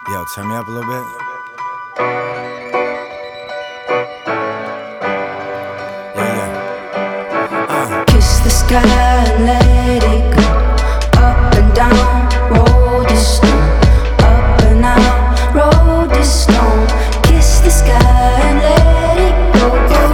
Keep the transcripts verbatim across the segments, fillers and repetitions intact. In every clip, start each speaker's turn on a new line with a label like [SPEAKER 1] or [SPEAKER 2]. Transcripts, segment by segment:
[SPEAKER 1] Yo, turn me up a little bit. Yeah, yeah. Uh.
[SPEAKER 2] Kiss the sky and let it go. Up and down, roll the stone. Up and out, roll the stone. Kiss the sky and let it go.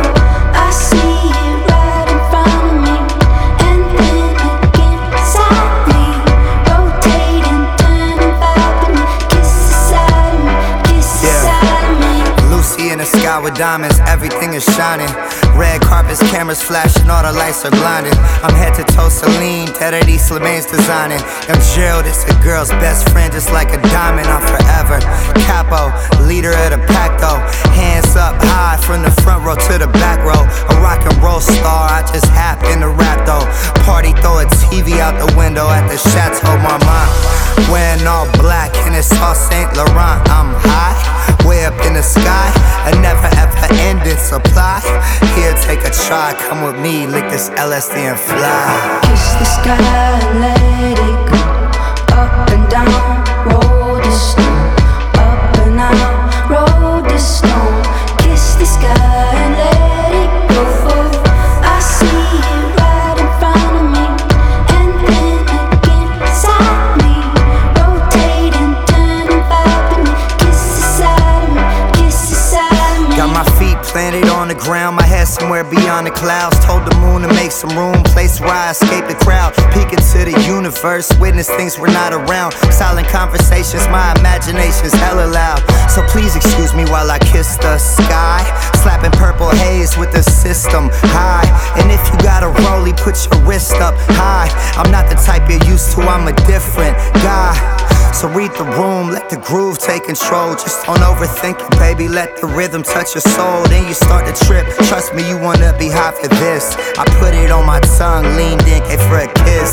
[SPEAKER 2] I see it right in front of me, and then again beside me. Rotating, turning, vibing me. Kiss the side of me, kiss the side of me.
[SPEAKER 3] Lucy in the sky with diamonds, everything is shining. Red carpets, cameras flashing, all the lights are blinding. I'm head to toe Celine, Teddy Slimaine's designing. I'm Gerald, it's a girl's best friend, just like a diamond, I'm forever. Capo, leader of the pack though. Hands up high, from the front row to the back row. A rock and roll star, I just happen to rap though. Party, throw a T V out the window at the Chateau Marmont. Wearing all black and it's all Saint Laurent. I'm high, way up in the sky, a never ever ending supply. Here, take a try, come with me, lick this L S D and fly.
[SPEAKER 2] Kiss the sky and let it go. Up and down, roll the stone. Up and out, roll the stone. Kiss the sky and let it go. I see it right in front of me, and then again beside me. Rotating, turning, vibing me. Kiss the side of me, kiss the side of me.
[SPEAKER 3] Got my feet planted on the ground, my head somewhere beyond the clouds. Told the moon to make some room, place where I escape the crowd. Peek into the universe, witness things we're not around. Silent conversations, my imagination's hella loud. So please excuse me while I kiss the sky, slapping purple haze with the system high. And if you got a rollie, put your wrist up high. I'm not the type you're used to, I'm a different guy. So read the room, let the groove take control. Just don't overthink it, baby, let the rhythm touch your soul. Then you start to trip, trust me, you wanna be high for this. I put it on my tongue, leaned in, gave for a kiss.